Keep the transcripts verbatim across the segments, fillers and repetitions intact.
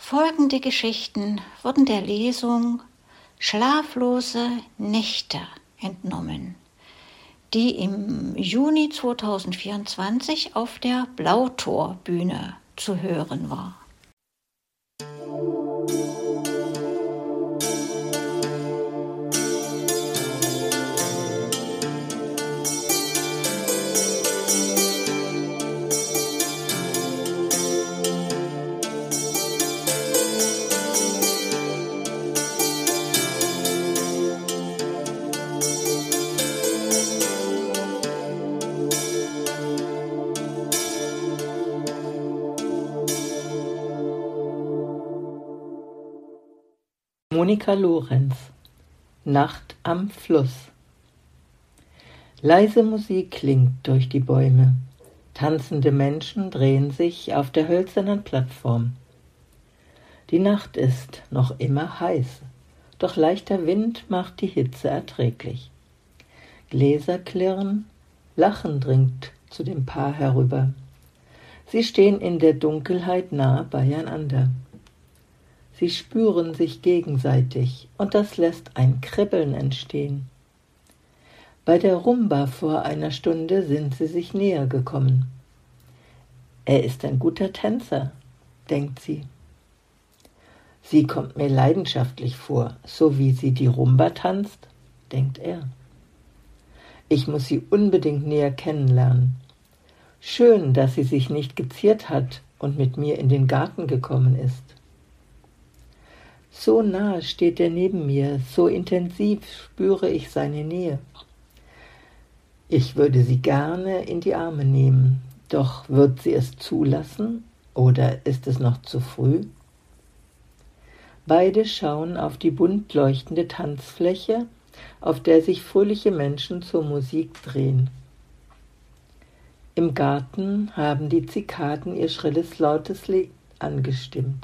Folgende Geschichten wurden der Lesung Schlaflose Nächte entnommen, die im Juni zweitausendvierundzwanzig auf der Blautor-Bühne zu hören war. Monika Lorenz, Nacht am Fluss. Leise Musik klingt durch die Bäume. Tanzende Menschen drehen sich auf der hölzernen Plattform. Die Nacht ist noch immer heiß, doch leichter Wind macht die Hitze erträglich. Gläser klirren, Lachen dringt zu dem Paar herüber. Sie stehen in der Dunkelheit nah beieinander. Sie spüren sich gegenseitig und das lässt ein Kribbeln entstehen. Bei der Rumba vor einer Stunde sind sie sich näher gekommen. Er ist ein guter Tänzer, denkt sie. Sie kommt mir leidenschaftlich vor, so wie sie die Rumba tanzt, denkt er. Ich muss sie unbedingt näher kennenlernen. Schön, dass sie sich nicht geziert hat und mit mir in den Garten gekommen ist. So nah steht er neben mir, so intensiv spüre ich seine Nähe. Ich würde sie gerne in die Arme nehmen, doch wird sie es zulassen oder ist es noch zu früh? Beide schauen auf die bunt leuchtende Tanzfläche, auf der sich fröhliche Menschen zur Musik drehen. Im Garten haben die Zikaden ihr schrilles, lautes Lied angestimmt.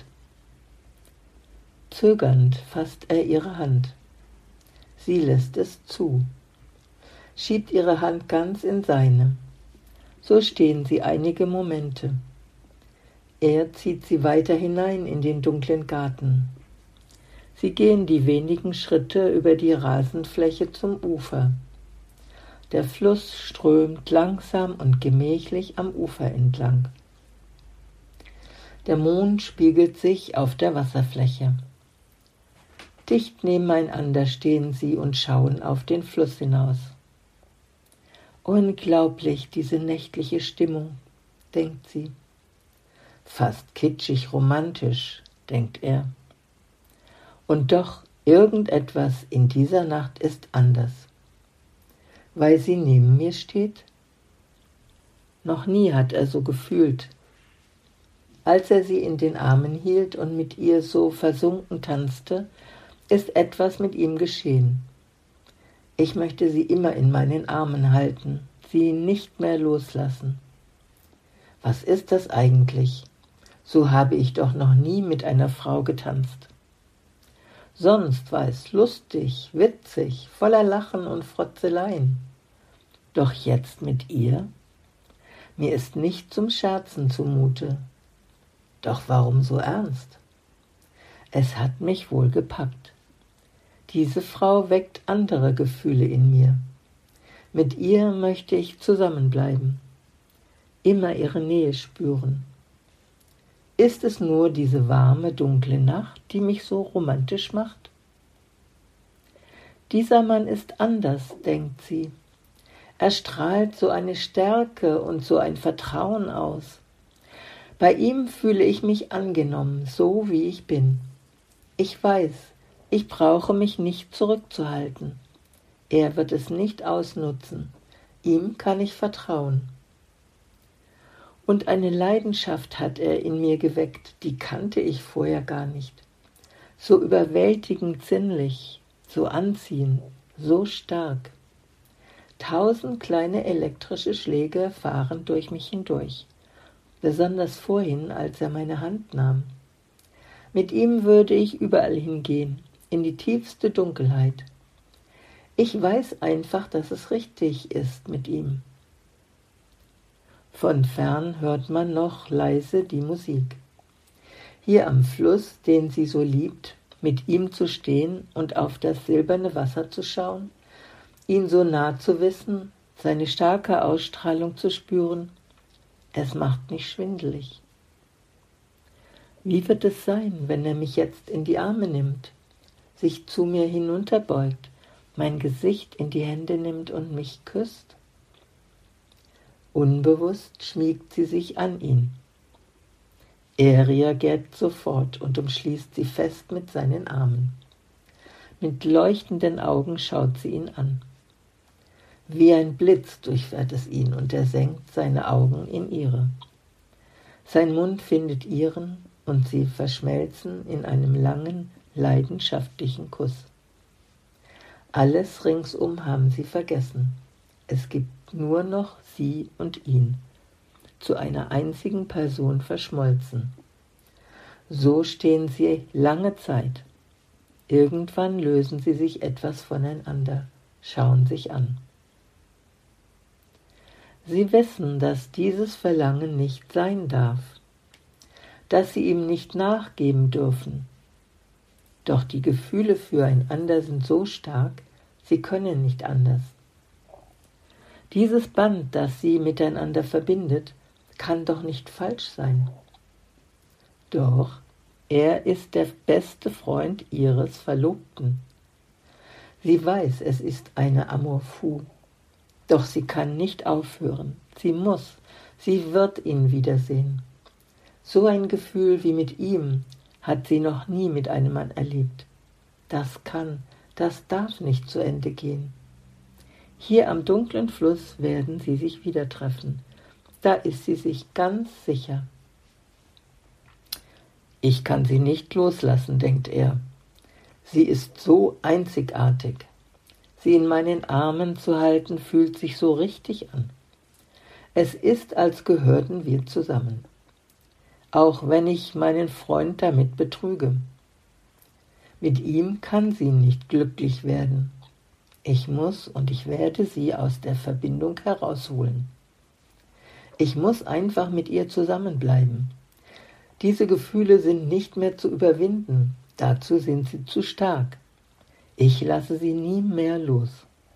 Zögernd fasst er ihre Hand. Sie lässt es zu, schiebt ihre Hand ganz in seine. So stehen sie einige Momente. Er zieht sie weiter hinein in den dunklen Garten. Sie gehen die wenigen Schritte über die Rasenfläche zum Ufer. Der Fluss strömt langsam und gemächlich am Ufer entlang. Der Mond spiegelt sich auf der Wasserfläche. Dicht nebeneinander stehen sie und schauen auf den Fluss hinaus. Unglaublich, diese nächtliche Stimmung, denkt sie. Fast kitschig romantisch, denkt er. Und doch, irgendetwas in dieser Nacht ist anders. Weil sie neben mir steht? Noch nie hat er so gefühlt. Als er sie in den Armen hielt und mit ihr so versunken tanzte, ist etwas mit ihm geschehen. Ich möchte sie immer in meinen Armen halten, sie nicht mehr loslassen. Was ist das eigentlich? So habe ich doch noch nie mit einer Frau getanzt. Sonst war es lustig, witzig, voller Lachen und Frotzeleien. Doch jetzt mit ihr? Mir ist nicht zum Scherzen zumute. Doch warum so ernst? Es hat mich wohl gepackt. Diese Frau weckt andere Gefühle in mir. Mit ihr möchte ich zusammenbleiben, immer ihre Nähe spüren. Ist es nur diese warme, dunkle Nacht, die mich so romantisch macht? Dieser Mann ist anders, denkt sie. Er strahlt so eine Stärke und so ein Vertrauen aus. Bei ihm fühle ich mich angenommen, so wie ich bin. Ich weiß, ich brauche mich nicht zurückzuhalten. Er wird es nicht ausnutzen. Ihm kann ich vertrauen. Und eine Leidenschaft hat er in mir geweckt, die kannte ich vorher gar nicht. So überwältigend sinnlich, so anziehend, so stark. Tausend kleine elektrische Schläge fahren durch mich hindurch, besonders vorhin, als er meine Hand nahm. Mit ihm würde ich überall hingehen, in die tiefste Dunkelheit. Ich weiß einfach, dass es richtig ist mit ihm. Von fern hört man noch leise die Musik. hier am Fluss, den sie so liebt, mit ihm zu stehen und auf das silberne Wasser zu schauen, ihn so nah zu wissen, seine starke Ausstrahlung zu spüren, es macht mich schwindelig. Wie wird es sein, wenn er mich jetzt in die Arme nimmt, sich zu mir hinunterbeugt, mein Gesicht in die Hände nimmt und mich küsst? Unbewusst schmiegt sie sich an ihn. Er reagiert sofort und umschließt sie fest mit seinen Armen. Mit leuchtenden Augen schaut sie ihn an. Wie ein Blitz durchfährt es ihn und er senkt seine Augen in ihre. Sein Mund findet ihren und sie verschmelzen in einem langen, leidenschaftlichen Kuss. Alles ringsum haben sie vergessen. Es gibt nur noch sie und ihn, zu einer einzigen Person verschmolzen. So stehen sie lange Zeit. Irgendwann lösen sie sich etwas voneinander, schauen sich an. Sie wissen, dass dieses Verlangen nicht sein darf, dass sie ihm nicht nachgeben dürfen. Doch die Gefühle füreinander sind so stark, sie können nicht anders. Dieses Band, das sie miteinander verbindet, kann doch nicht falsch sein. Doch er ist der beste Freund ihres Verlobten. Sie weiß, es ist eine Amour fou. Doch sie kann nicht aufhören. Sie muss, sie wird ihn wiedersehen. So ein Gefühl wie mit ihm hat sie noch nie mit einem Mann erlebt. Das kann, das darf nicht zu Ende gehen. Hier am dunklen Fluss werden sie sich wieder treffen. Da ist sie sich ganz sicher. Ich kann sie nicht loslassen, denkt er. Sie ist so einzigartig. Sie in meinen Armen zu halten, fühlt sich so richtig an. Es ist, als gehörten wir zusammen. Auch wenn ich meinen Freund damit betrüge. Mit ihm kann sie nicht glücklich werden. Ich muss und ich werde sie aus der Verbindung herausholen. Ich muss einfach mit ihr zusammenbleiben. Diese Gefühle sind nicht mehr zu überwinden. Dazu sind sie zu stark. Ich lasse sie nie mehr los.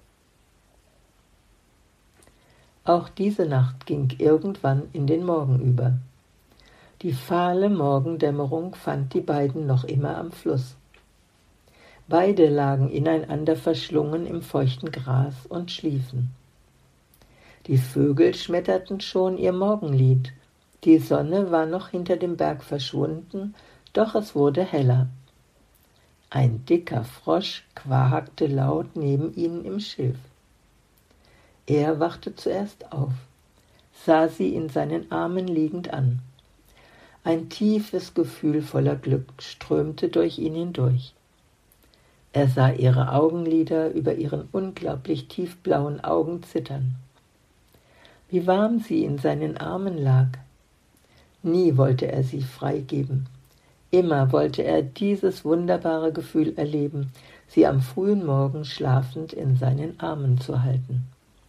Auch diese Nacht ging irgendwann in den Morgen über. Die fahle Morgendämmerung fand die beiden noch immer am Fluss. Beide lagen ineinander verschlungen im feuchten Gras und schliefen. Die Vögel schmetterten schon ihr Morgenlied. Die Sonne war noch hinter dem Berg verschwunden, doch es wurde heller. Ein dicker Frosch quakte laut neben ihnen im Schilf. Er wachte zuerst auf, sah sie in seinen Armen liegend an. Ein tiefes Gefühl voller Glück strömte durch ihn hindurch. Er sah ihre Augenlider über ihren unglaublich tiefblauen Augen zittern. Wie warm sie in seinen Armen lag. Nie wollte er sie freigeben. Immer wollte er dieses wunderbare Gefühl erleben, sie am frühen Morgen schlafend in seinen Armen zu halten.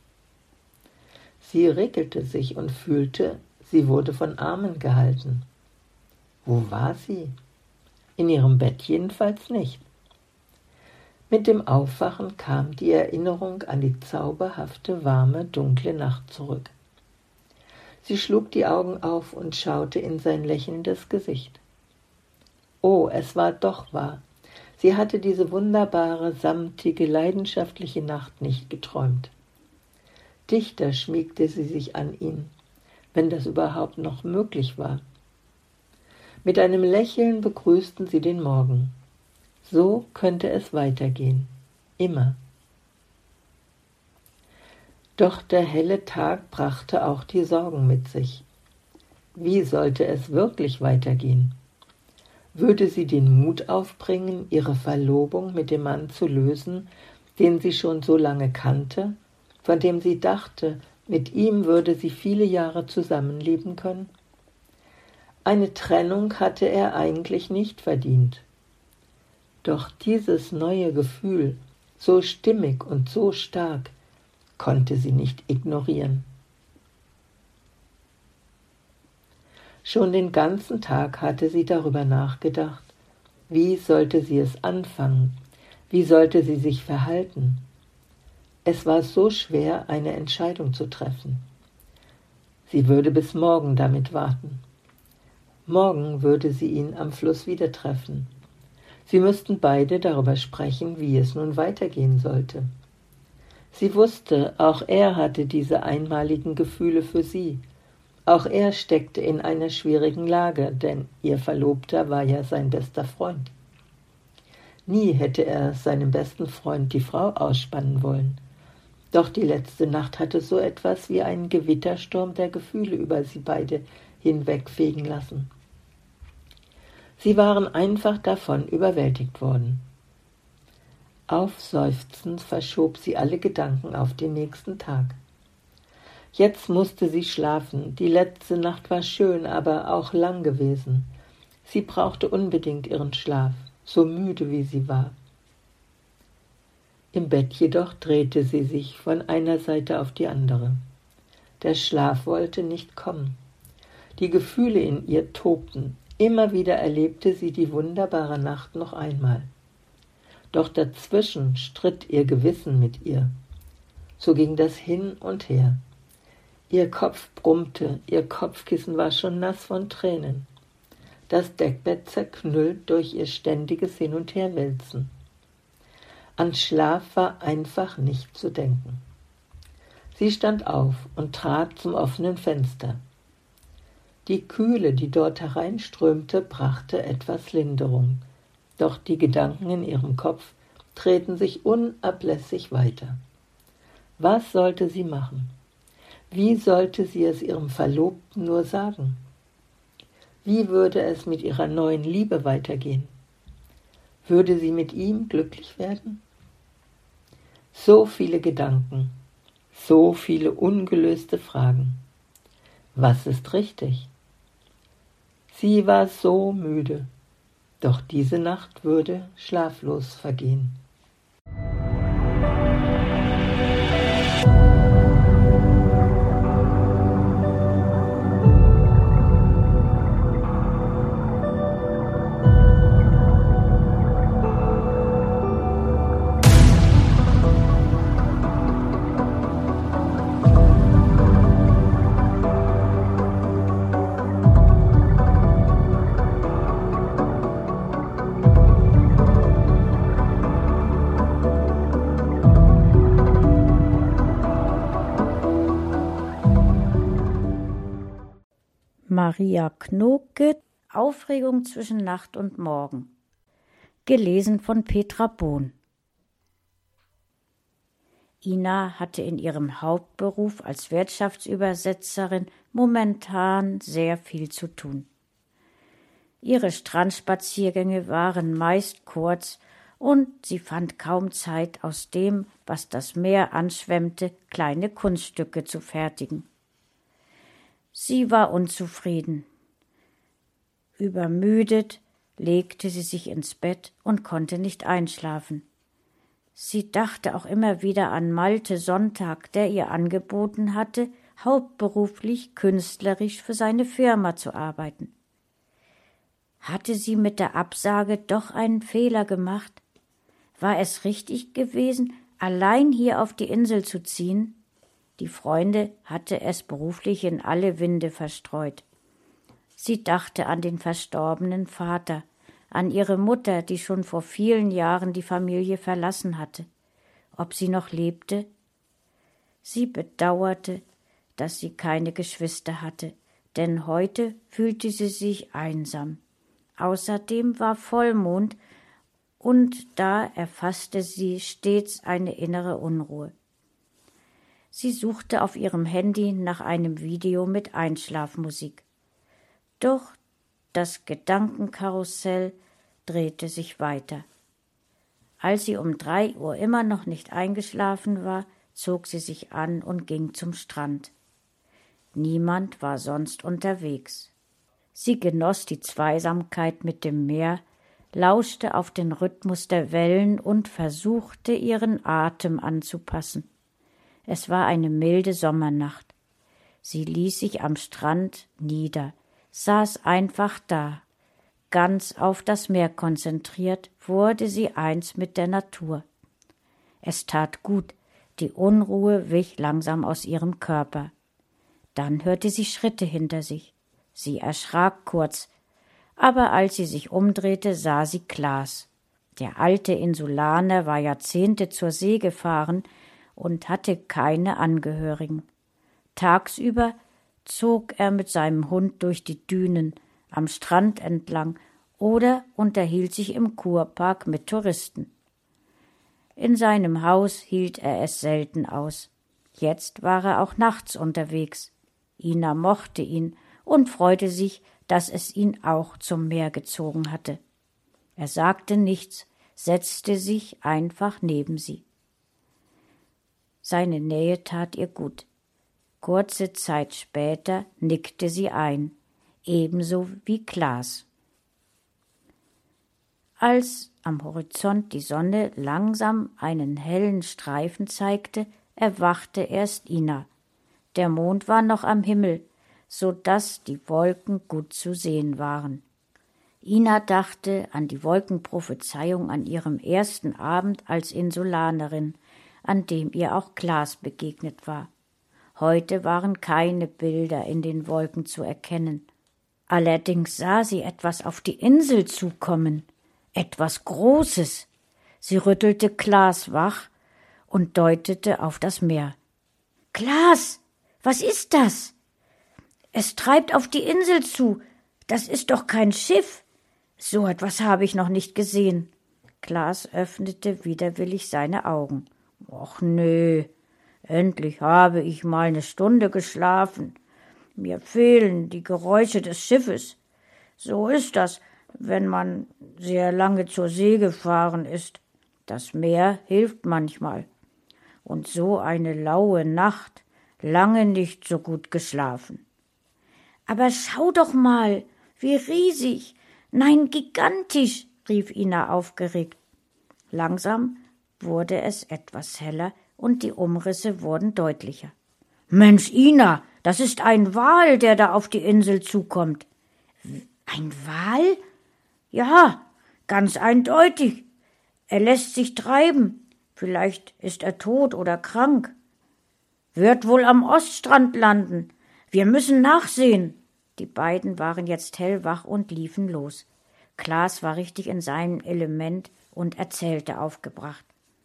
Sie regelte sich und fühlte, sie wurde von Armen gehalten. Wo war sie? In ihrem Bett jedenfalls nicht. Mit dem Aufwachen kam die Erinnerung an die zauberhafte, warme, dunkle Nacht zurück. Sie schlug die Augen auf und schaute in sein lächelndes Gesicht. Oh, es war doch wahr. Sie hatte diese wunderbare, samtige, leidenschaftliche Nacht nicht geträumt. Dichter schmiegte sie sich an ihn, wenn das überhaupt noch möglich war. Mit einem Lächeln begrüßten sie den Morgen. So könnte es weitergehen. Immer. Doch der helle Tag brachte auch die Sorgen mit sich. Wie sollte es wirklich weitergehen? Würde sie den Mut aufbringen, ihre Verlobung mit dem Mann zu lösen, den sie schon so lange kannte, von dem sie dachte, mit ihm würde sie viele Jahre zusammenleben können? Eine Trennung hatte er eigentlich nicht verdient. Doch dieses neue Gefühl, so stimmig und so stark, konnte sie nicht ignorieren. Schon den ganzen Tag hatte sie darüber nachgedacht. Wie sollte sie es anfangen? Wie sollte sie sich verhalten? Es war so schwer, eine Entscheidung zu treffen. Sie würde bis morgen damit warten. Morgen würde sie ihn am Fluss wieder treffen. Sie müssten beide darüber sprechen, wie es nun weitergehen sollte. Sie wusste, auch er hatte diese einmaligen Gefühle für sie. Auch er steckte in einer schwierigen Lage, denn ihr Verlobter war ja sein bester Freund. Nie hätte er seinem besten Freund die Frau ausspannen wollen. Doch die letzte Nacht hatte so etwas wie einen Gewittersturm der Gefühle über sie beide hinwegfegen lassen. Sie waren einfach davon überwältigt worden. Aufseufzend verschob sie alle Gedanken auf den nächsten Tag. Jetzt musste sie schlafen. Die letzte Nacht war schön, aber auch lang gewesen. Sie brauchte unbedingt ihren Schlaf, so müde wie sie war. Im Bett jedoch drehte sie sich von einer Seite auf die andere. Der Schlaf wollte nicht kommen. Die Gefühle in ihr tobten. Immer wieder erlebte sie die wunderbare Nacht noch einmal. Doch dazwischen stritt ihr Gewissen mit ihr. So ging das hin und her. Ihr Kopf brummte, ihr Kopfkissen war schon nass von Tränen. Das Deckbett zerknüllt durch ihr ständiges Hin- und Herwälzen. An Schlaf war einfach nicht zu denken. Sie stand auf und trat zum offenen Fenster. Die Kühle, die dort hereinströmte, brachte etwas Linderung. Doch die Gedanken in ihrem Kopf drehten sich unablässig weiter. Was sollte sie machen? Wie sollte sie es ihrem Verlobten nur sagen? Wie würde es mit ihrer neuen Liebe weitergehen? Würde sie mit ihm glücklich werden? So viele Gedanken, so viele ungelöste Fragen. Was ist richtig? Sie war so müde, doch diese Nacht würde schlaflos vergehen. Maria Knoke, Aufregung zwischen Nacht und Morgen. Gelesen von Petra Bohn. Ina hatte in ihrem Hauptberuf als Wirtschaftsübersetzerin momentan sehr viel zu tun. Ihre Strandspaziergänge waren meist kurz und sie fand kaum Zeit, aus dem, was das Meer anschwemmte, kleine Kunststücke zu fertigen. Sie war unzufrieden. Übermüdet legte sie sich ins Bett und konnte nicht einschlafen. Sie dachte auch immer wieder an Malte Sonntag, der ihr angeboten hatte, hauptberuflich künstlerisch für seine Firma zu arbeiten. Hatte sie mit der Absage doch einen Fehler gemacht? War es richtig gewesen, allein hier auf die Insel zu ziehen? Die Freunde hatte es beruflich in alle Winde verstreut. Sie dachte an den verstorbenen Vater, an ihre Mutter, die schon vor vielen Jahren die Familie verlassen hatte. Ob sie noch lebte? Sie bedauerte, dass sie keine Geschwister hatte, denn heute fühlte sie sich einsam. Außerdem war Vollmond, und da erfasste sie stets eine innere Unruhe. Sie suchte auf ihrem Handy nach einem Video mit Einschlafmusik. Doch das Gedankenkarussell drehte sich weiter. Als sie um drei Uhr immer noch nicht eingeschlafen war, zog sie sich an und ging zum Strand. Niemand war sonst unterwegs. Sie genoss die Zweisamkeit mit dem Meer, lauschte auf den Rhythmus der Wellen und versuchte, ihren Atem anzupassen. Es war eine milde Sommernacht. Sie ließ sich am Strand nieder, saß einfach da. Ganz auf das Meer konzentriert wurde sie eins mit der Natur. Es tat gut, die Unruhe wich langsam aus ihrem Körper. Dann hörte sie Schritte hinter sich. Sie erschrak kurz, aber als sie sich umdrehte, sah sie Klaas. Der alte Insulaner war Jahrzehnte zur See gefahren und hatte keine Angehörigen. Tagsüber zog er mit seinem Hund durch die Dünen, am Strand entlang oder unterhielt sich im Kurpark mit Touristen. In seinem Haus hielt er es selten aus. Jetzt war er auch nachts unterwegs. Ina mochte ihn und freute sich, dass es ihn auch zum Meer gezogen hatte. Er sagte nichts, setzte sich einfach neben sie. Seine Nähe tat ihr gut. Kurze Zeit später nickte sie ein, ebenso wie Klaas. Als am Horizont die Sonne langsam einen hellen Streifen zeigte, erwachte erst Ina. Der Mond war noch am Himmel, so daß die Wolken gut zu sehen waren. Ina dachte an die Wolkenprophezeiung an ihrem ersten Abend als Insulanerin, an dem ihr auch Klaas begegnet war. Heute waren keine Bilder in den Wolken zu erkennen. Allerdings sah sie etwas auf die Insel zukommen, etwas Großes. Sie rüttelte Klaas wach und deutete auf das Meer. »Klaas, was ist das?« »Es treibt auf die Insel zu. Das ist doch kein Schiff. So etwas habe ich noch nicht gesehen.« Klaas öffnete widerwillig seine Augen. »Och nö, endlich habe ich mal eine Stunde geschlafen. Mir fehlen die Geräusche des Schiffes. So ist das, wenn man sehr lange zur See gefahren ist. Das Meer hilft manchmal. Und so eine laue Nacht, lange nicht so gut geschlafen.« »Aber schau doch mal, wie riesig, nein, gigantisch«, rief Ina aufgeregt. Langsam wurde es etwas heller und die Umrisse wurden deutlicher. »Mensch, Ina, das ist ein Wal, der da auf die Insel zukommt.« »Ein Wal?« »Ja, ganz eindeutig. Er lässt sich treiben. Vielleicht ist er tot oder krank. Wird wohl am Oststrand landen. Wir müssen nachsehen.« Die beiden waren jetzt hellwach und liefen los. Klaas war richtig in seinem Element und erzählte aufgebracht.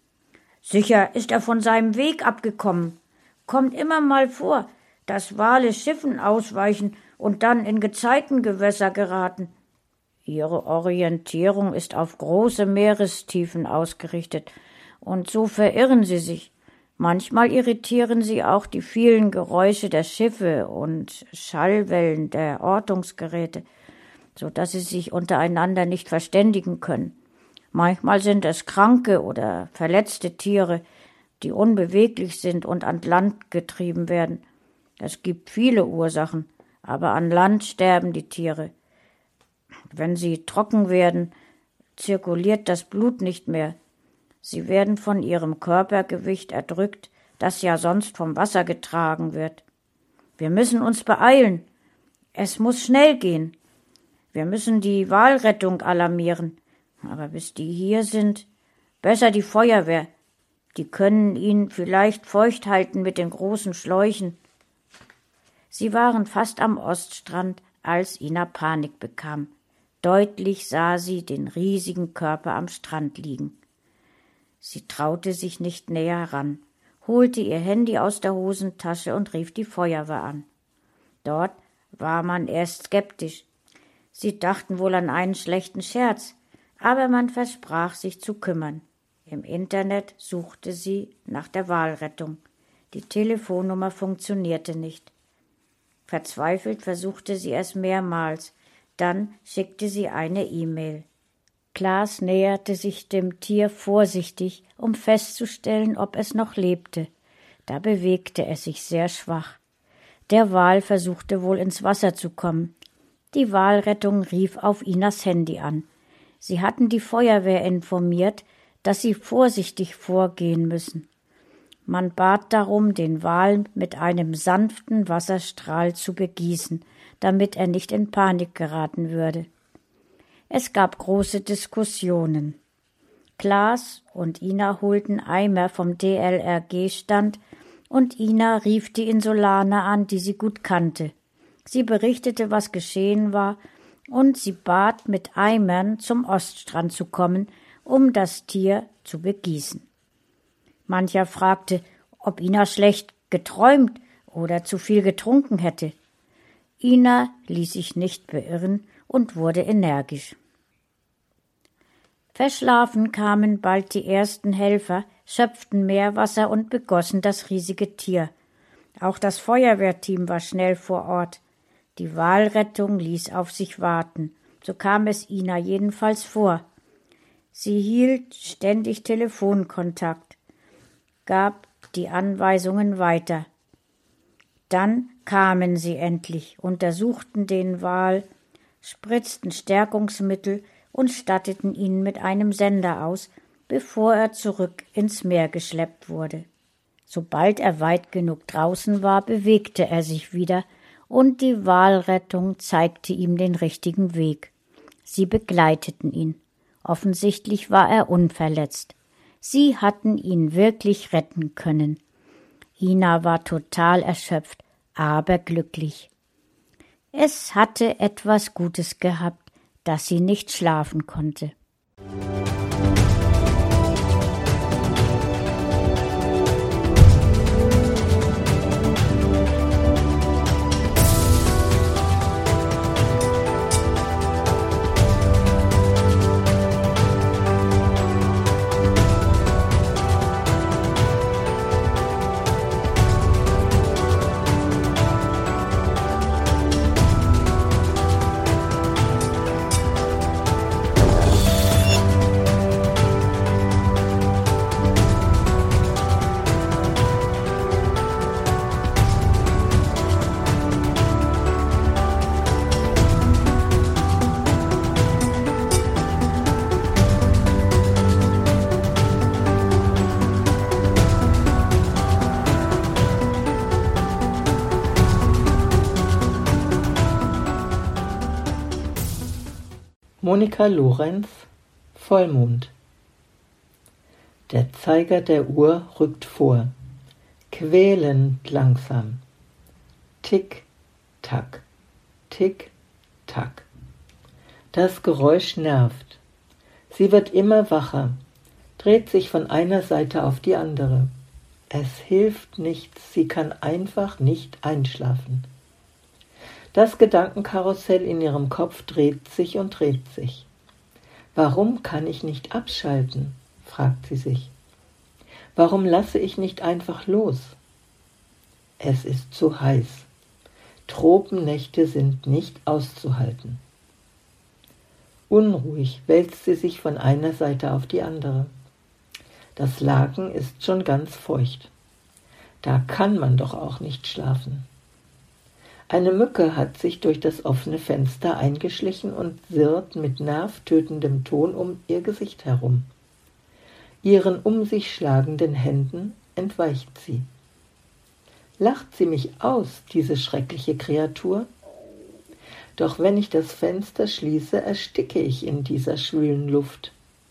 »Sicher ist er von seinem Weg abgekommen. Kommt immer mal vor, dass Wale Schiffen ausweichen und dann in Gezeitengewässer geraten. Ihre Orientierung ist auf große Meerestiefen ausgerichtet, und so verirren sie sich. Manchmal irritieren sie auch die vielen Geräusche der Schiffe und Schallwellen der Ortungsgeräte, so dass sie sich untereinander nicht verständigen können. Manchmal sind es kranke oder verletzte Tiere, die unbeweglich sind und an Land getrieben werden. Es gibt viele Ursachen, aber an Land sterben die Tiere. Wenn sie trocken werden, zirkuliert das Blut nicht mehr. Sie werden von ihrem Körpergewicht erdrückt, das ja sonst vom Wasser getragen wird. Wir müssen uns beeilen. Es muss schnell gehen. Wir müssen die Walrettung alarmieren. Aber bis die hier sind, besser die Feuerwehr. Die können ihn vielleicht feucht halten mit den großen Schläuchen.« Sie waren fast am Oststrand, als Ina Panik bekam. Deutlich sah sie den riesigen Körper am Strand liegen. Sie traute sich nicht näher heran, holte ihr Handy aus der Hosentasche und rief die Feuerwehr an. Dort war man erst skeptisch. Sie dachten wohl an einen schlechten Scherz, aber man versprach sich zu kümmern. Im Internet suchte sie nach der Walrettung. Die Telefonnummer funktionierte nicht. Verzweifelt versuchte sie es mehrmals, dann schickte sie eine E-Mail. Klaas näherte sich dem Tier vorsichtig, um festzustellen, ob es noch lebte. Da bewegte es sich sehr schwach. Der Wal versuchte wohl ins Wasser zu kommen. Die Walrettung rief auf Inas Handy an. Sie hatten die Feuerwehr informiert, dass sie vorsichtig vorgehen müssen. Man bat darum, den Wal mit einem sanften Wasserstrahl zu begießen, damit er nicht in Panik geraten würde. Es gab große Diskussionen. Klaas und Ina holten Eimer vom D L R G-Stand und Ina rief die Insulaner an, die sie gut kannte. Sie berichtete, was geschehen war, und sie bat, mit Eimern zum Oststrand zu kommen, um das Tier zu begießen. Mancher fragte, ob Ina schlecht geträumt oder zu viel getrunken hätte. Ina ließ sich nicht beirren und wurde energisch. Verschlafen kamen bald die ersten Helfer, schöpften Meerwasser und begossen das riesige Tier. Auch das Feuerwehrteam war schnell vor Ort. Die Walrettung ließ auf sich warten. So kam es Ina jedenfalls vor. Sie hielt ständig Telefonkontakt, gab die Anweisungen weiter. Dann kamen sie endlich, untersuchten den Wal, spritzten Stärkungsmittel und statteten ihn mit einem Sender aus, bevor er zurück ins Meer geschleppt wurde. Sobald er weit genug draußen war, bewegte er sich wieder, und die Walrettung zeigte ihm den richtigen Weg. Sie begleiteten ihn. Offensichtlich war er unverletzt. Sie hatten ihn wirklich retten können. Ina war total erschöpft, aber glücklich. Es hatte etwas Gutes gehabt, dass sie nicht schlafen konnte. Monika Lorenz, Vollmond. Der Zeiger der Uhr rückt vor, quälend langsam. Tick, tack, tick, tack. Das Geräusch nervt. Sie wird immer wacher, dreht sich von einer Seite auf die andere. Es hilft nichts, sie kann einfach nicht einschlafen. Das Gedankenkarussell in ihrem Kopf dreht sich und dreht sich. Warum kann ich nicht abschalten? Fragt sie sich. Warum lasse ich nicht einfach los? Es ist zu heiß. Tropennächte sind nicht auszuhalten. Unruhig wälzt sie sich von einer Seite auf die andere. Das Laken ist schon ganz feucht. Da kann man doch auch nicht schlafen. Eine Mücke hat sich durch das offene Fenster eingeschlichen und sirrt mit nervtötendem Ton um ihr Gesicht herum. Ihren um sich schlagenden Händen entweicht sie. Lacht sie mich aus, diese schreckliche Kreatur? Doch wenn ich das Fenster schließe, ersticke ich in dieser schwülen Luft.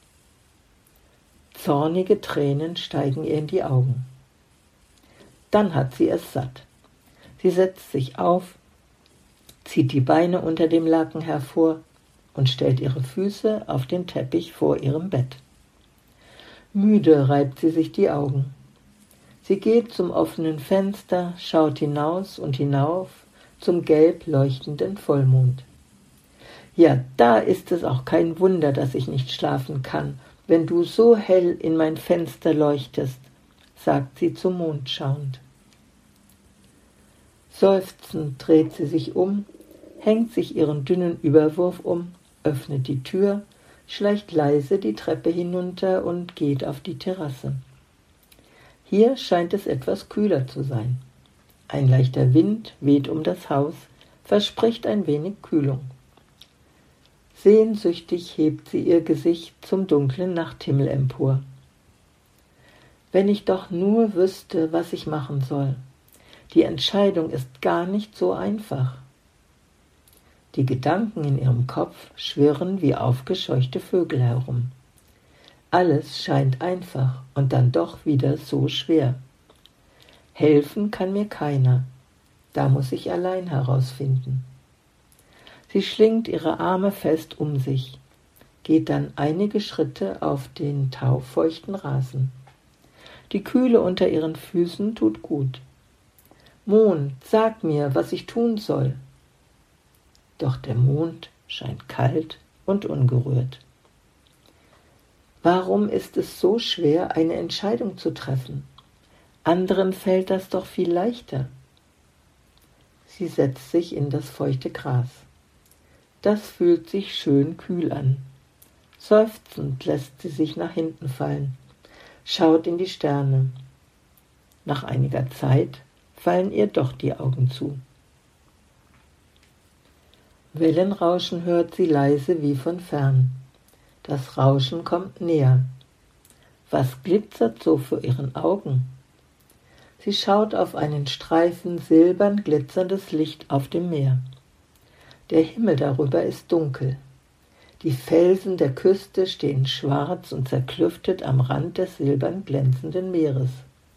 Zornige Tränen steigen ihr in die Augen. Dann hat sie es satt. Sie setzt sich auf, zieht die Beine unter dem Laken hervor und stellt ihre Füße auf den Teppich vor ihrem Bett. Müde reibt sie sich die Augen. Sie geht zum offenen Fenster, schaut hinaus und hinauf zum gelb leuchtenden Vollmond. Ja, da ist es auch kein Wunder, dass ich nicht schlafen kann, wenn du so hell in mein Fenster leuchtest, sagt sie zum Mond schauend. Seufzend dreht sie sich um, hängt sich ihren dünnen Überwurf um, öffnet die Tür, schleicht leise die Treppe hinunter und geht auf die Terrasse. Hier scheint es etwas kühler zu sein. Ein leichter Wind weht um das Haus, verspricht ein wenig Kühlung. Sehnsüchtig hebt sie ihr Gesicht zum dunklen Nachthimmel empor. Wenn ich doch nur wüsste, was ich machen soll. Die Entscheidung ist gar nicht so einfach. Die Gedanken in ihrem Kopf schwirren wie aufgescheuchte Vögel herum. Alles scheint einfach und dann doch wieder so schwer. Helfen kann mir keiner, da muss ich allein herausfinden. Sie schlingt ihre Arme fest um sich, geht dann einige Schritte auf den taufeuchten Rasen. Die Kühle unter ihren Füßen tut gut. Mond, sag mir, was ich tun soll. Doch der Mond scheint kalt und ungerührt. Warum ist es so schwer, eine Entscheidung zu treffen? Anderen fällt das doch viel leichter. Sie setzt sich in das feuchte Gras. Das fühlt sich schön kühl an. Seufzend lässt sie sich nach hinten fallen, schaut in die Sterne. Nach einiger Zeit fallen ihr doch die Augen zu. Wellenrauschen hört sie leise wie von fern. Das Rauschen kommt näher. Was glitzert so vor ihren Augen? Sie schaut auf einen Streifen silbern glitzerndes Licht auf dem Meer. Der Himmel darüber ist dunkel. Die Felsen der Küste stehen schwarz und zerklüftet am Rand des silbern glänzenden Meeres.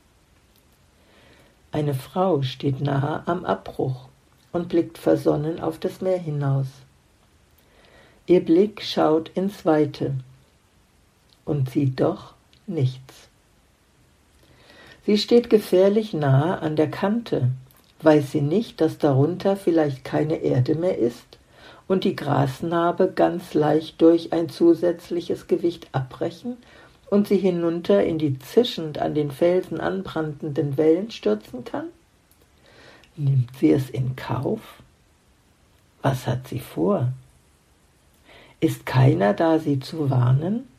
Eine Frau steht nahe am Abbruch und blickt versonnen auf das Meer hinaus. Ihr Blick schaut ins Weite und sieht doch nichts. Sie steht gefährlich nahe an der Kante. Weiß sie nicht, dass darunter vielleicht keine Erde mehr ist und die Grasnarbe ganz leicht durch ein zusätzliches Gewicht abbrechen und sie hinunter in die zischend an den Felsen anbrandenden Wellen stürzen kann? Nimmt sie es in Kauf? Was hat sie vor? Ist keiner da, sie zu warnen?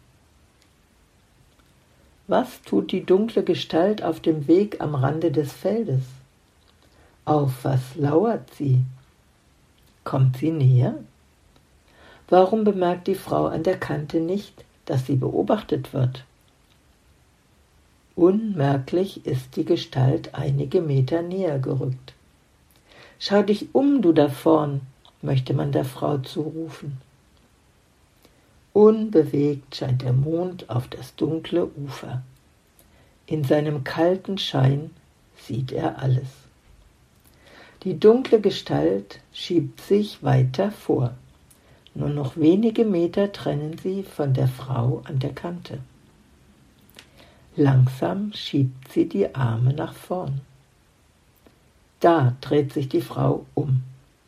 Was tut die dunkle Gestalt auf dem Weg am Rande des Feldes? Auf was lauert sie? Kommt sie näher? Warum bemerkt die Frau an der Kante nicht, dass sie beobachtet wird? Unmerklich ist die Gestalt einige Meter näher gerückt. Schau dich um, du da vorn, möchte man der Frau zurufen. Unbewegt scheint der Mond auf das dunkle Ufer. In seinem kalten Schein sieht er alles. Die dunkle Gestalt schiebt sich weiter vor. Nur noch wenige Meter trennen sie von der Frau an der Kante. Langsam schiebt sie die Arme nach vorn. Da dreht sich die Frau um.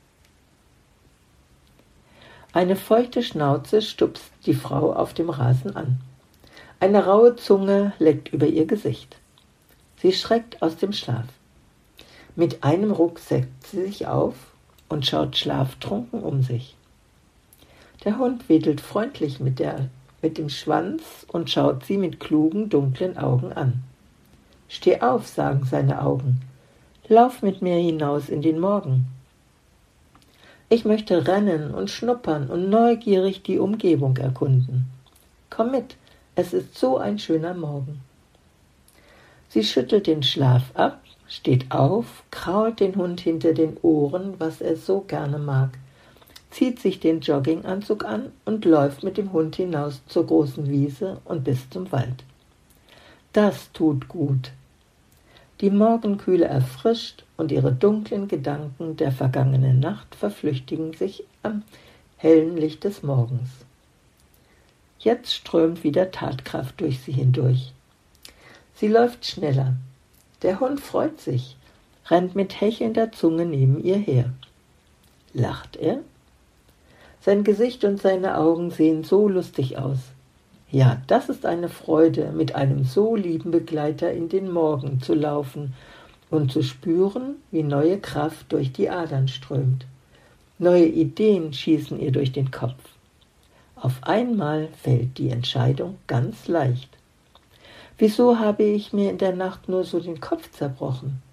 Eine feuchte Schnauze stupst die Frau auf dem Rasen an. Eine raue Zunge leckt über ihr Gesicht. Sie schreckt aus dem Schlaf. Mit einem Ruck setzt sie sich auf und schaut schlaftrunken um sich. Der Hund wedelt freundlich mit, der, mit dem Schwanz und schaut sie mit klugen, dunklen Augen an. »Steh auf«, sagen seine Augen. »Lauf mit mir hinaus in den Morgen. Ich möchte rennen und schnuppern und neugierig die Umgebung erkunden. Komm mit, es ist so ein schöner Morgen.« Sie schüttelt den Schlaf ab, steht auf, krault den Hund hinter den Ohren, was er so gerne mag, zieht sich den Jogginganzug an und läuft mit dem Hund hinaus zur großen Wiese und bis zum Wald. Das tut gut. Die Morgenkühle erfrischt und ihre dunklen Gedanken der vergangenen Nacht verflüchtigen sich am hellen Licht des Morgens. Jetzt strömt wieder Tatkraft durch sie hindurch. Sie läuft schneller. Der Hund freut sich, rennt mit hechelnder Zunge neben ihr her. Lacht er? Sein Gesicht und seine Augen sehen so lustig aus. Ja, das ist eine Freude, mit einem so lieben Begleiter in den Morgen zu laufen und zu spüren, wie neue Kraft durch die Adern strömt. Neue Ideen schießen ihr durch den Kopf. Auf einmal fällt die Entscheidung ganz leicht. Wieso habe ich mir in der Nacht nur so den Kopf zerbrochen?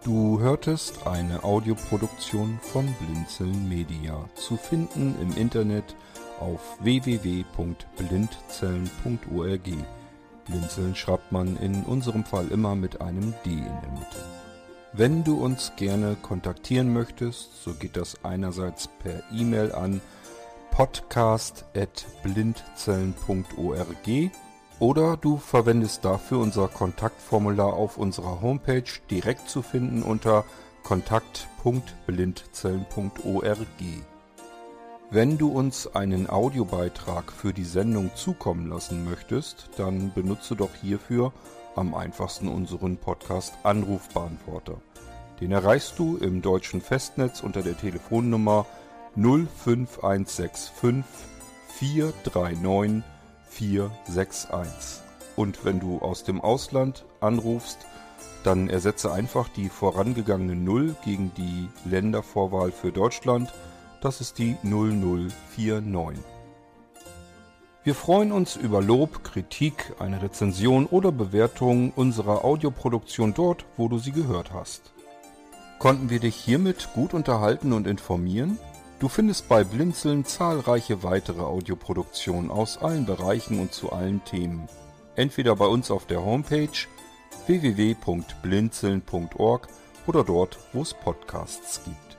Du hörtest eine Audioproduktion von Blinzeln Media, zu finden im Internet auf w w w punkt blindzellen punkt org. Blinzeln schreibt man in unserem Fall immer mit einem D in der Mitte. Wenn du uns gerne kontaktieren möchtest, so geht das einerseits per E-Mail an podcast at blindzellen punkt org oder du verwendest dafür unser Kontaktformular auf unserer Homepage, direkt zu finden unter kontakt punkt blindzellen punkt org. Wenn du uns einen Audiobeitrag für die Sendung zukommen lassen möchtest, dann benutze doch hierfür am einfachsten unseren Podcast Anrufbeantworter. Den erreichst du im deutschen Festnetz unter der Telefonnummer null fünf eins sechs fünf vier drei neun vier sechs eins. Und wenn du aus dem Ausland anrufst, dann ersetze einfach die vorangegangene null gegen die Ländervorwahl für Deutschland. Das ist die null null vier neun. Wir freuen uns über Lob, Kritik, eine Rezension oder Bewertung unserer Audioproduktion dort, wo du sie gehört hast. Konnten wir dich hiermit gut unterhalten und informieren? Du findest bei Blinzeln zahlreiche weitere Audioproduktionen aus allen Bereichen und zu allen Themen. Entweder bei uns auf der Homepage w w w punkt blinzeln punkt org oder dort, wo es Podcasts gibt.